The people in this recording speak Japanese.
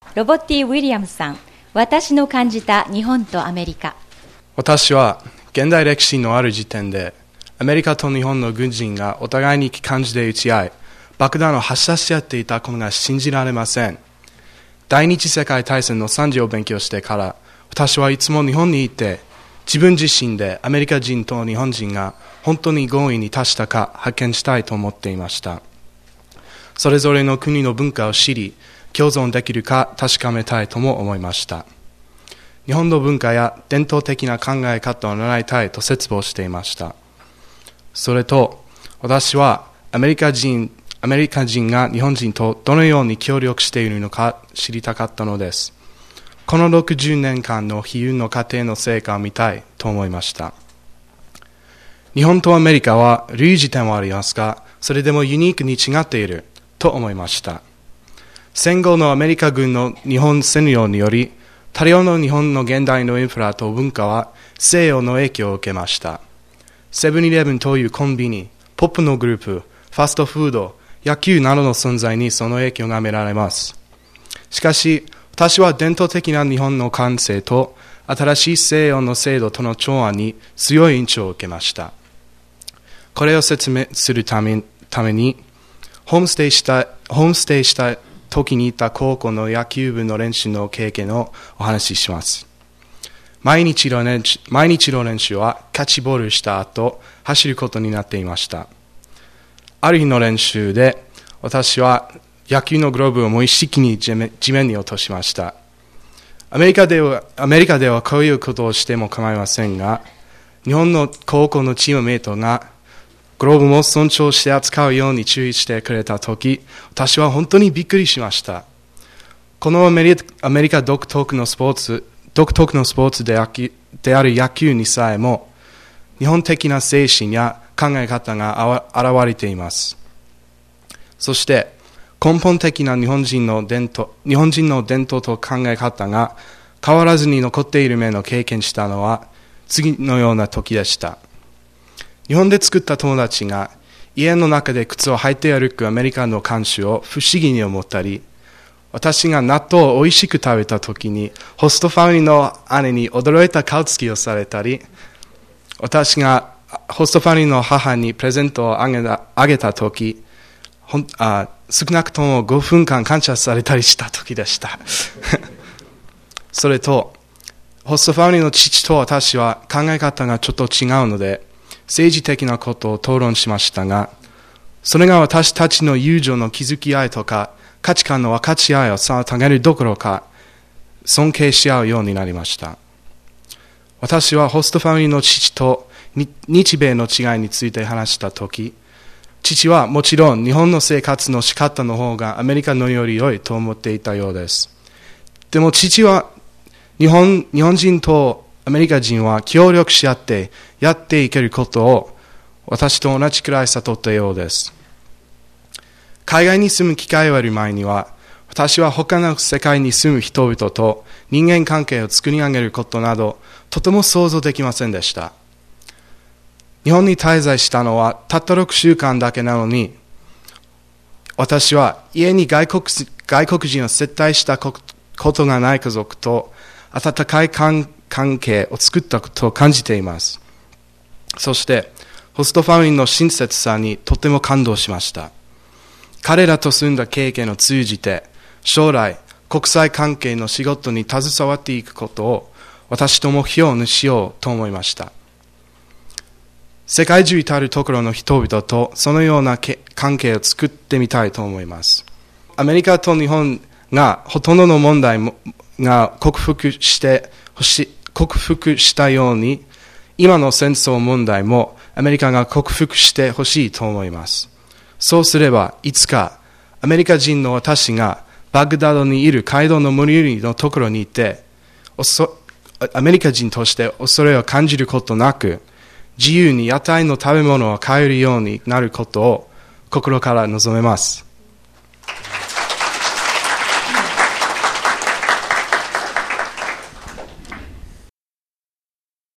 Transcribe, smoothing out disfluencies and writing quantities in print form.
ロボッティ・ウィリアムスさん、私の感じた日本とアメリカ。 私は現代歴史のある時点でアメリカと日本の軍人がお互いに感じで撃ち合い爆弾を発射し合っていたことが信じられません。第二次世界大戦の惨事を勉強してから私はいつも日本にいて自分自身でアメリカ人と日本人が本当に合意に達したか発見したいと思っていました。それぞれの国の文化を知り共存できるか確かめたいとも思いました。日本の文化や伝統的な考え方を習いたいと切望していました。それと私はアメリカ人が日本人とどのように協力しているのか知りたかったのです。この60年間の比喩の過程の成果を見たいと思いました。日本とアメリカは類似点はありますが、それでもユニークに違っていると思いました。戦後のアメリカ軍の日本占領により、多量の日本の現代のインフラと文化は西洋の影響を受けました。セブンイレブンというコンビニ、ポップのグループ、ファストフード、野球などの存在にその影響が見られます。しかし、私は伝統的な日本の感性と新しい西洋の制度との調和に強い印象を受けました。これを説明するために、ホームステイした時にいた高校の野球部の練習の経験をお話しします。毎日の練習はキャッチボールした後、走ることになっていました。ある日の練習で、私は野球のグローブを無意識に地面に落としました。アメリカではこういうことをしても構いませんが、日本の高校のチームメイトがグローブも尊重して扱うように注意してくれたとき、私は本当にびっくりしました。このアメリカ独特のスポーツである野球にさえも、日本的な精神や考え方が現れています。そして根本的な日本人の伝統と考え方が変わらずに残っている面を経験したのは次のような時でした。日本で作った友達が家の中で靴を履いて歩くアメリカの慣習を不思議に思ったり、私が納豆を美味しく食べた時にホストファミリーの姉に驚いた顔つきをされたり、私がホストファミリーの母にプレゼントをあげた時、少なくとも5分間感謝されたりした時でしたそれとホストファミリーの父と私は考え方がちょっと違うので政治的なことを討論しましたが、それが私たちの友情の築き合いとか価値観の分かち合いを妨げるどころか尊敬し合うようになりました。私はホストファミリーの父と日米の違いについて話したとき、父はもちろん日本の生活の仕方の方がアメリカのより良いと思っていたようです。でも父は日本人とアメリカ人は協力し合ってやっていけることを私と同じくらい悟ったようです。海外に住む機会がある前には、私は他の世界に住む人々と人間関係を作り上げることなどとても想像できませんでした。日本に滞在したのはたった6週間だけなのに、私は家に外国人を接待したことがない家族と温かい関係を作ったことを感じています。そしてホストファミリーの親切さにとても感動しました。彼らと住んだ経験を通じて将来国際関係の仕事に携わっていくことを私と目標にしようと思いました。世界中至るところの人々とそのような関係を作ってみたいと思います。アメリカと日本がほとんどの問題が克服したように、今の戦争問題もアメリカが克服してほしいと思います。そうすればいつかアメリカ人の私がバグダードにいる街道の最寄りのところにいて、アメリカ人として恐れを感じることなく、自由に屋台の食べ物を買えるようになることを心から望めます。